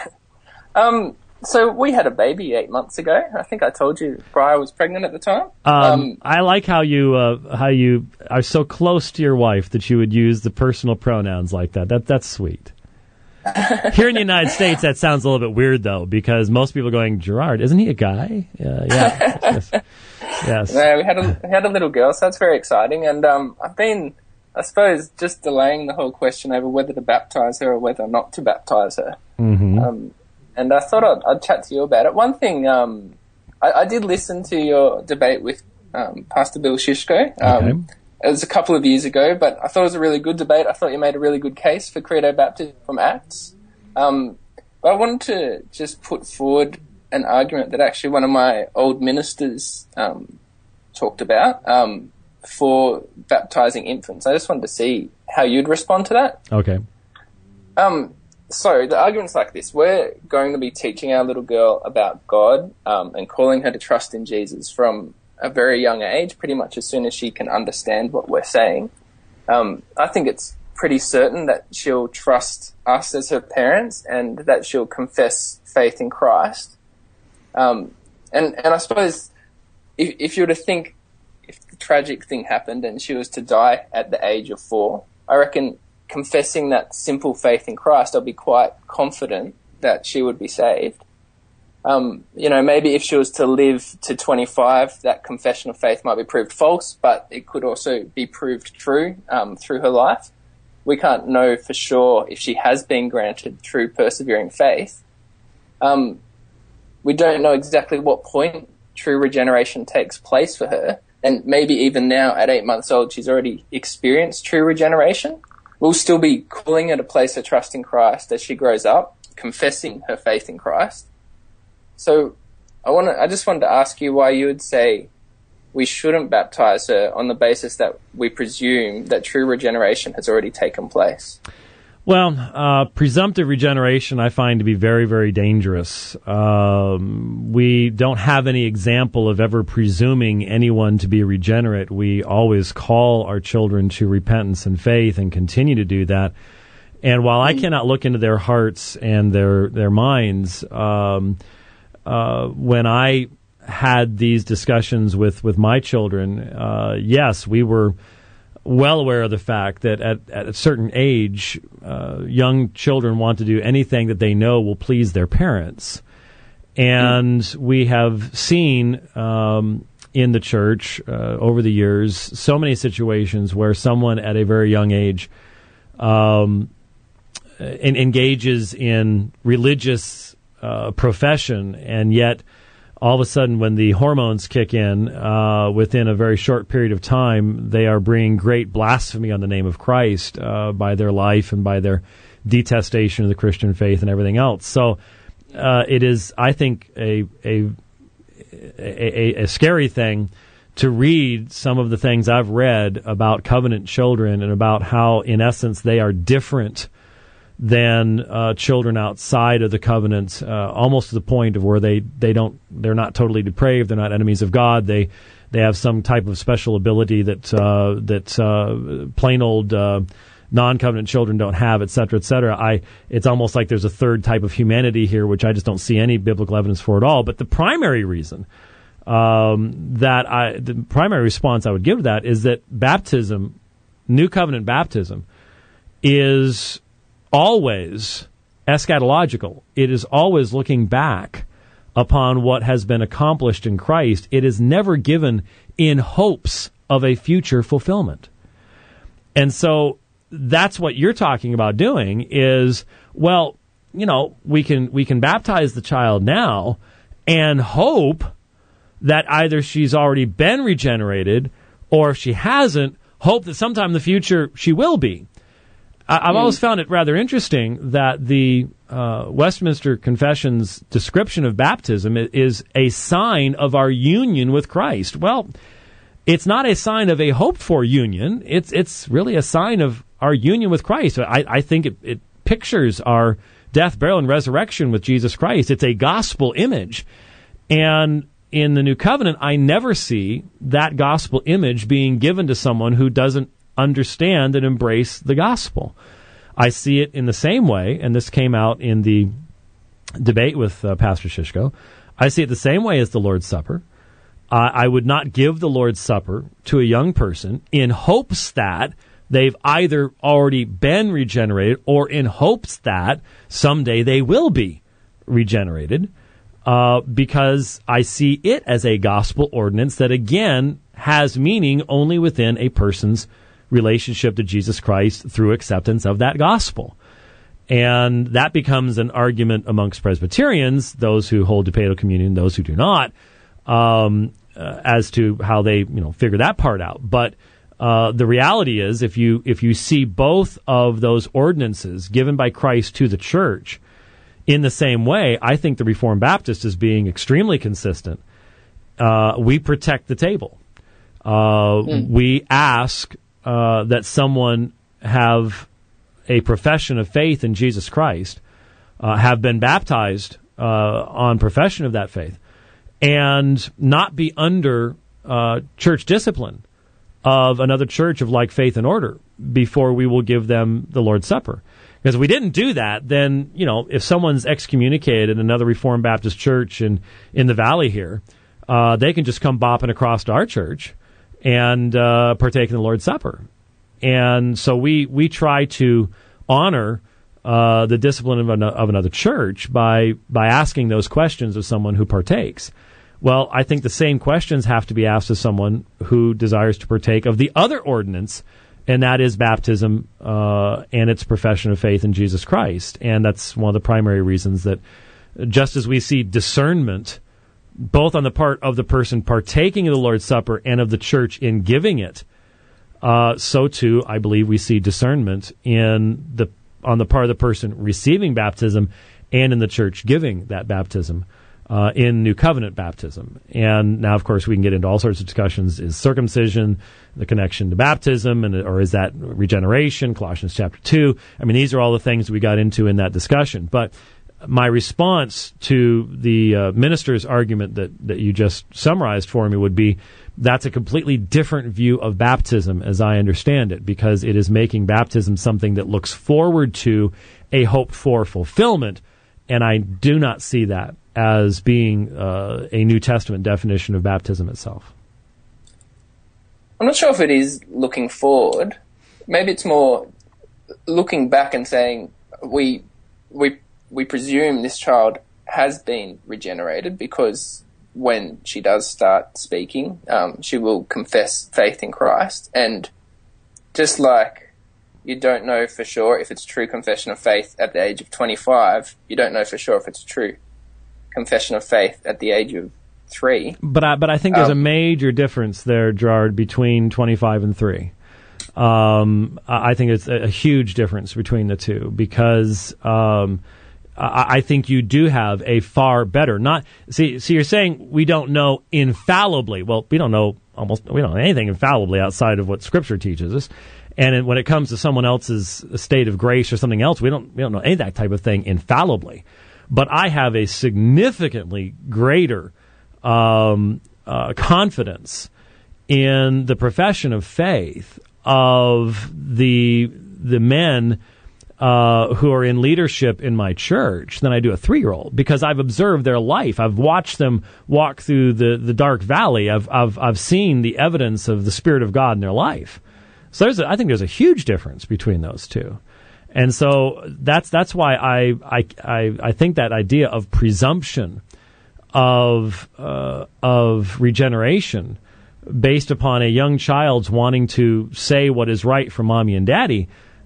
So we had a baby 8 months ago. I think I told you Briar was pregnant at the time. I like how you are so close to your wife that you would use the personal pronouns like that. That's sweet. Here in the United States, that sounds a little bit weird though, because most people are going, Gerard, isn't he a guy? Yeah. Yes. No, we had a little girl, so that's very exciting. And I've been, I suppose, just delaying the whole question over whether to baptize her or whether not to baptize her. Mm-hmm. And I thought I'd chat to you about it. One thing, I did listen to your debate with Pastor Bill Shishko. Okay. It was a couple of years ago, but I thought it was a really good debate. I thought you made a really good case for credo baptism from Acts. But I wanted to just put forward an argument that actually one of my old ministers talked about for baptizing infants. I just wanted to see how you'd respond to that. Okay. So the argument's like this. We're going to be teaching our little girl about God and calling her to trust in Jesus from a very young age, pretty much as soon as she can understand what we're saying. I think it's pretty certain that she'll trust us as her parents and that she'll confess faith in Christ. And I suppose if you were to think, if the tragic thing happened and she was to die at the age of 4, I reckon confessing that simple faith in Christ, I'll be quite confident that she would be saved. Maybe if she was to live to 25, that confession of faith might be proved false, but it could also be proved true through her life. We can't know for sure if she has been granted through persevering faith. We don't know exactly what point true regeneration takes place for her, and maybe even now at 8 months old she's already experienced true regeneration. We'll still be calling her to place her trust in Christ as she grows up, confessing her faith in Christ. So I just wanted to ask you why you would say we shouldn't baptize her on the basis that we presume that true regeneration has already taken place. Well, presumptive regeneration I find to be very, very dangerous. We don't have any example of ever presuming anyone to be regenerate. We always call our children to repentance and faith and continue to do that. And while I cannot look into their hearts and their minds, when I had these discussions with my children, yes, we were well aware of the fact that at a certain age, young children want to do anything that they know will please their parents. And we have seen in the church over the years so many situations where someone at a very young age engages in religious profession and yet all of a sudden, when the hormones kick in, within a very short period of time, they are bringing great blasphemy on the name of Christ by their life and by their detestation of the Christian faith and everything else. So it is, I think, a scary thing to read some of the things I've read about covenant children and about how, in essence, they are different than children outside of the covenant, almost to the point of where they're not totally depraved, they're not enemies of God, they have some type of special ability that plain old non-covenant children don't have, et cetera, et cetera. It's almost like there's a third type of humanity here, which I just don't see any biblical evidence for at all. But the primary reason the primary response I would give to that is that baptism, new covenant baptism, is always eschatological. It is always looking back upon what has been accomplished in Christ. It is never given in hopes of a future fulfillment. And so that's what you're talking about doing is, well, we can baptize the child now and hope that either she's already been regenerated, or if she hasn't, hope that sometime in the future she will be. I've always found it rather interesting that the Westminster Confession's description of baptism is a sign of our union with Christ. Well, it's not a sign of a hoped-for union. It's really a sign of our union with Christ. I think it pictures our death, burial, and resurrection with Jesus Christ. It's a gospel image. And in the New Covenant, I never see that gospel image being given to someone who doesn't understand and embrace the gospel. I see it in the same way, and this came out in the debate with Pastor Shishko. I see it the same way as the Lord's Supper. I would not give the Lord's Supper to a young person in hopes that they've either already been regenerated or in hopes that someday they will be regenerated, because I see it as a gospel ordinance that, again, has meaning only within a person's relationship to Jesus Christ through acceptance of that gospel. And that becomes an argument amongst Presbyterians, those who hold to Paedo communion, those who do not, as to how they figure that part out. But the reality is, if you see both of those ordinances given by Christ to the church in the same way, I think the Reformed Baptist is being extremely consistent. We protect the table. We ask that someone have a profession of faith in Jesus Christ, have been baptized on profession of that faith, and not be under church discipline of another church of like faith and order before we will give them the Lord's Supper. Because if we didn't do that, then, if someone's excommunicated in another Reformed Baptist church in the valley here, they can just come bopping across to our church and partake in the Lord's Supper. And so we try to honor the discipline of another church by asking those questions of someone who partakes. Well, I think the same questions have to be asked of someone who desires to partake of the other ordinance, and that is baptism and its profession of faith in Jesus Christ. And that's one of the primary reasons that, just as we see discernment both on the part of the person partaking of the Lord's Supper and of the church in giving it, so too, I believe, we see discernment on the part of the person receiving baptism and in the church giving that baptism in New Covenant baptism. And now, of course, we can get into all sorts of discussions. Is circumcision the connection to baptism, or is that regeneration? Colossians chapter 2. I mean, these are all the things we got into in that discussion. But my response to the minister's argument that you just summarized for me would be, that's a completely different view of baptism as I understand it, because it is making baptism something that looks forward to a hoped-for fulfillment, and I do not see that as being a New Testament definition of baptism itself. I'm not sure if it is looking forward. Maybe it's more looking back and saying we presume this child has been regenerated, because when she does start speaking, she will confess faith in Christ. And just like you don't know for sure if it's true confession of faith at the age of 25, you don't know for sure if it's true confession of faith at the age of 3. But I think there's a major difference there, Gerard, between 25 and 3. I think it's a huge difference between the two because I think you do have a far better. See, you're saying we don't know infallibly. Well, we don't know anything infallibly outside of what Scripture teaches us. And when it comes to someone else's state of grace or something else, we don't know any of that type of thing infallibly. But I have a significantly greater confidence in the profession of faith of the men who are in leadership in my church than I do a 3-year-old, because I've observed their life. I've watched them walk through the dark valley. I've seen the evidence of the Spirit of God in their life. So I think there's a huge difference between those two. And so that's why I think that idea of presumption of regeneration based upon a young child's wanting to say what is right for mommy and daddy,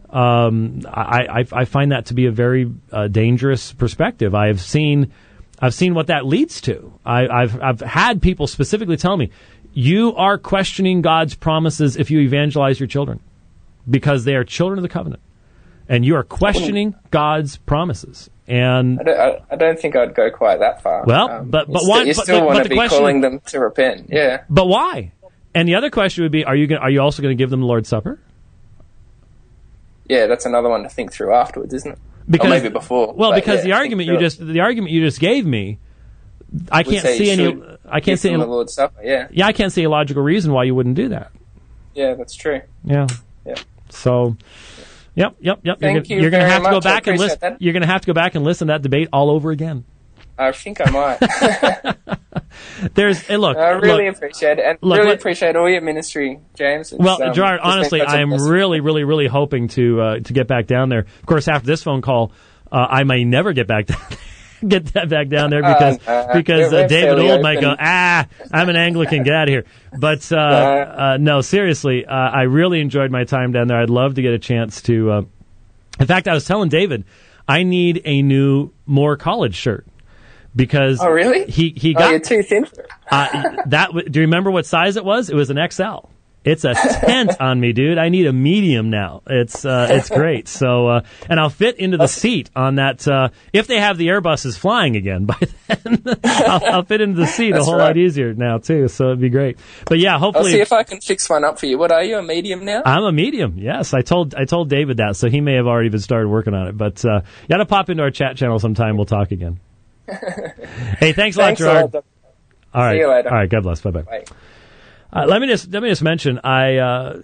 I find that to be a very dangerous perspective. I've seen what that leads to. I've had people specifically tell me, you are questioning God's promises if you evangelize your children because they are children of the covenant, and you are questioning God's promises. And I don't think I'd go quite that far. Well, but why? You still want to be calling them to repent, yeah. But why? And the other question would be: Are you also going to give them the Lord's Supper? Yeah, that's another one to think through afterwards, isn't it? Because, or maybe before. Well, because the argument you just gave me, I can't see any the Lord's Supper. Yeah. Yeah, I can't see a logical reason why you wouldn't do that. Yeah, that's true. Yeah. Yeah. So. Yep. Thank you. You're going to have to go back and listen. You're going to have to go back and listen to that debate all over again. I think I might. I really appreciate it, and appreciate all your ministry, James. Gerard, honestly, I am really, really, really hoping to get back down there. Of course, after this phone call, I may never get back down there because David Old might go, I'm an Anglican, get out of here. But no, seriously, I really enjoyed my time down there. I'd love to get a chance to. In fact, I was telling David, I need a new Moore College shirt. Because really? He got you're too thin for it. Do you remember what size it was? It was an XL. It's a tent on me, dude. I need a medium now. It's great. So and I'll fit into the seat on that. If they have the Airbuses flying again by then, I'll fit into the seat a whole lot easier now too. So it'd be great. But yeah, hopefully. I'll see if I can fix one up for you. What are you, a medium now? I'm a medium. Yes, I told David that, so he may have already been started working on it. But you got to pop into our chat channel sometime. We'll talk again. Hey, thanks a lot, Gerard. All right. See you later. All right. God bless. Bye. Bye. Let me just mention. I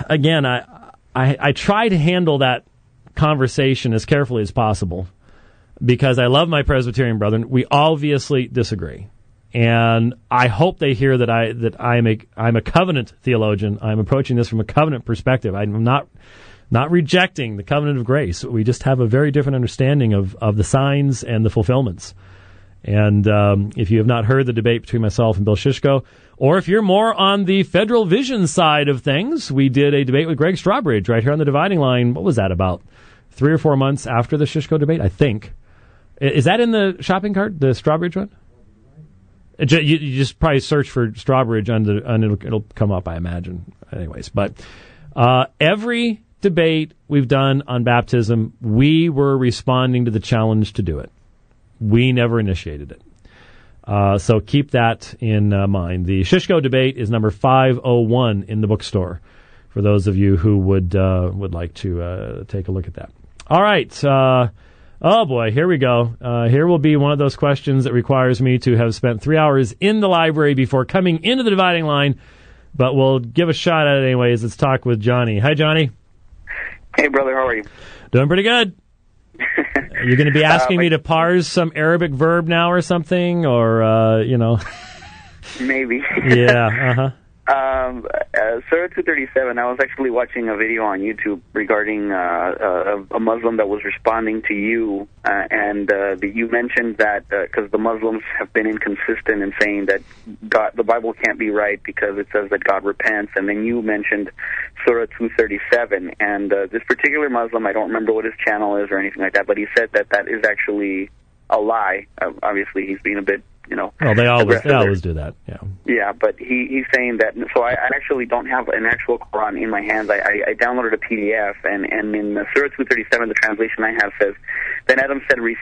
try to handle that conversation as carefully as possible because I love my Presbyterian brethren. We obviously disagree, and I hope they hear that I'm a covenant theologian. I'm approaching this from a covenant perspective. I'm not rejecting the covenant of grace. We just have a very different understanding of the signs and the fulfillments. And if you have not heard the debate between myself and Bill Shishko, or if you're more on the Federal Vision side of things, we did a debate with Greg Strawbridge right here on the Dividing Line. What was that, about 3 or 4 months after the Shishko debate, I think. Is that in the shopping cart, the Strawbridge one? You just probably search for Strawbridge and it'll come up, I imagine. Anyways, but every debate we've done on baptism, we were responding to the challenge to do it. We never initiated it. So keep that in mind. The Shishko debate is number 501 in the bookstore for those of you who would like to take a look at that. All right. Oh, boy, here we go. Here will be one of those questions that requires me to have spent 3 hours in the library before coming into the Dividing Line, but we'll give a shot at it anyways. Let's talk with Johnny. Hi, Johnny. Hey, brother. How are you? Doing pretty good. You're going to be asking me to parse some Arabic verb now or something, or, Maybe. Yeah, uh-huh. Surah 237, I was actually watching a video on YouTube regarding a Muslim that was responding to you, and you mentioned that because the Muslims have been inconsistent in saying that the Bible can't be right because it says that God repents, and then you mentioned Surah 237, and this particular Muslim, I don't remember what his channel is or anything like that, but he said that is actually a lie. Obviously, he's being a bit Well, they always do that. Yeah. Yeah, but he's saying that. So I actually don't have an actual Quran in my hands. I downloaded a PDF, and in Surah 237, the translation I have says, Then Adam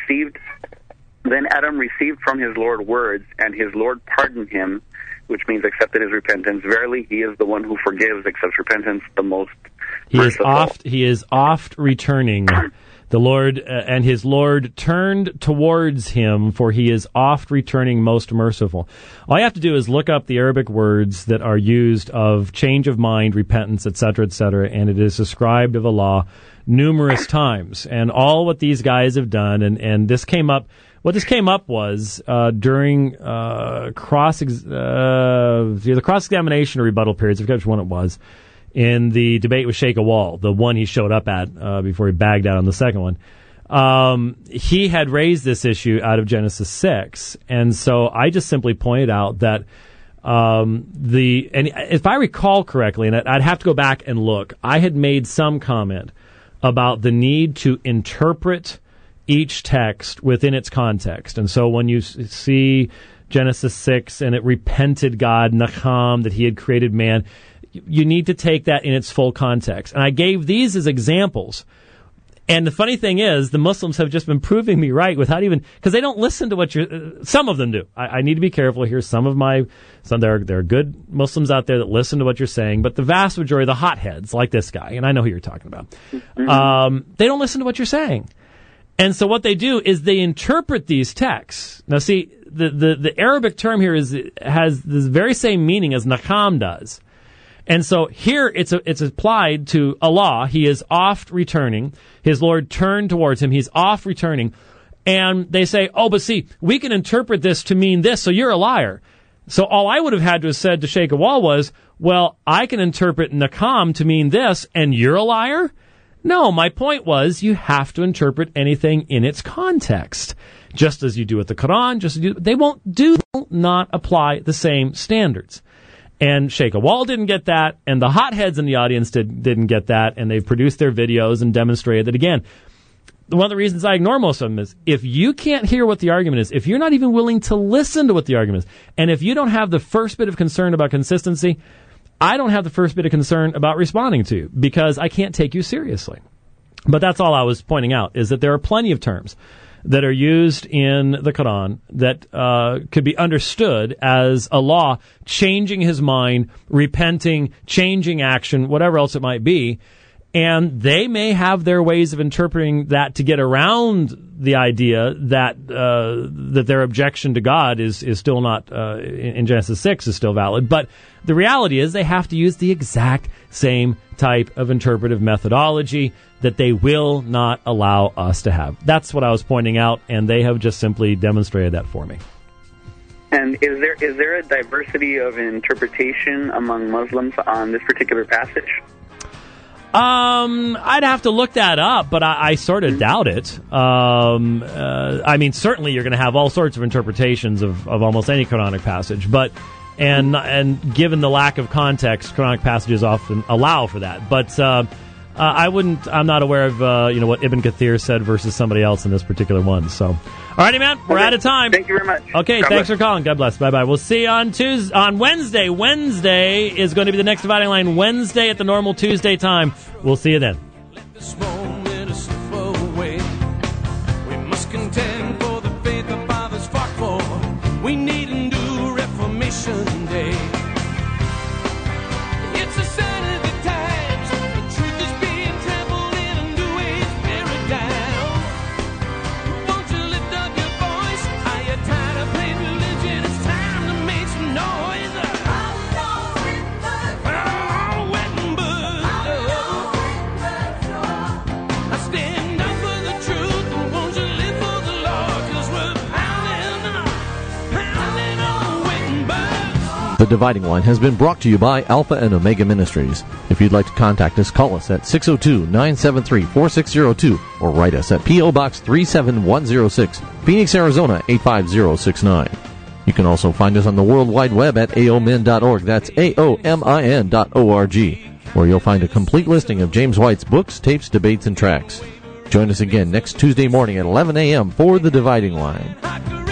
received from his Lord words, and his Lord pardoned him, which means accepted his repentance. Verily, he is the one who forgives, accepts repentance, the most merciful. He is oft returning. The Lord and his Lord turned towards him, for he is oft returning, most merciful. All you have to do is look up the Arabic words that are used of change of mind, repentance, etc., and it is ascribed of Allah numerous times. And all what these guys have done, and this came up. What this came up was during the cross-examination or rebuttal periods, I forget which one it was, in the debate with Sheikh Awal, the one he showed up at before he bagged out on the second one. He had raised this issue out of Genesis 6, and so I just simply pointed out that and if I recall correctly, and I'd have to go back and look, I had made some comment about the need to interpret each text within its context. And so when you see Genesis 6 and it repented God, Nacham, that he had created man, you need to take that in its full context. And I gave these as examples. And the funny thing is, the Muslims have just been proving me right without even, because they don't listen to what some of them do. I need to be careful here. There are good Muslims out there that listen to what you're saying, but the vast majority, the hotheads, like this guy, and I know who you're talking about, they don't listen to what you're saying. And so what they do is they interpret these texts. Now see, the Arabic term here has this very same meaning as Nakam does. And so here it's applied to Allah. He is oft returning. His Lord turned towards him. He's oft returning. And they say, oh, but see, we can interpret this to mean this, so you're a liar. So all I would have had to have said to Sheikh Awal was, well, I can interpret Nakam to mean this, and you're a liar? No, my point was you have to interpret anything in its context. Just as you do with the Quran, they will not apply the same standards. And Sheikh Awal didn't get that, and the hotheads in the audience didn't get that, and they've produced their videos and demonstrated that, again, one of the reasons I ignore most of them is if you can't hear what the argument is, if you're not even willing to listen to what the argument is, and if you don't have the first bit of concern about consistency, I don't have the first bit of concern about responding to you, because I can't take you seriously. But that's all I was pointing out, is that there are plenty of terms that are used in the Quran that could be understood as Allah changing his mind, repenting, changing action, whatever else it might be. And they may have their ways of interpreting that to get around the idea that that their objection to God is still not, in Genesis 6, is still valid. But the reality is they have to use the exact same type of interpretive methodology that they will not allow us to have. That's what I was pointing out, and they have just simply demonstrated that for me. And is there a diversity of interpretation among Muslims on this particular passage? I'd have to look that up, but I sort of doubt it. I mean, certainly you're going to have all sorts of interpretations of almost any Quranic passage, but and given the lack of context, Quranic passages often allow for that. But I'm not aware of what Ibn Kathir said versus somebody else in this particular one. So, all righty, man, we're out of time. Thank you very much. Okay, thanks for calling. God bless. Bye bye. We'll see you on Wednesday. Wednesday is going to be the next Dividing Line. Wednesday at the normal Tuesday time. We'll see you then. Let this moment slip away. We must contend for the faith our fathers fought for. We need a new Reformation Day. It's a sign of the times. The truth is being trampled in a new age paradigm. Won't you lift up your voice? Are you tired of playing religion? It's time to make some noise. Stand up for the truth, and won't you live for the Lord? 'Cause we're pounding on Wittenberg. The Dividing Line has been brought to you by Alpha and Omega Ministries. If you'd like to contact us, call us at 602-973-4602 or write us at P.O. Box 37106, Phoenix, Arizona 85069. You can also find us on the World Wide Web at aomin.org. That's aomin.org, where you'll find a complete listing of James White's books, tapes, debates, and tracks. Join us again next Tuesday morning at 11 a.m. for The Dividing Line.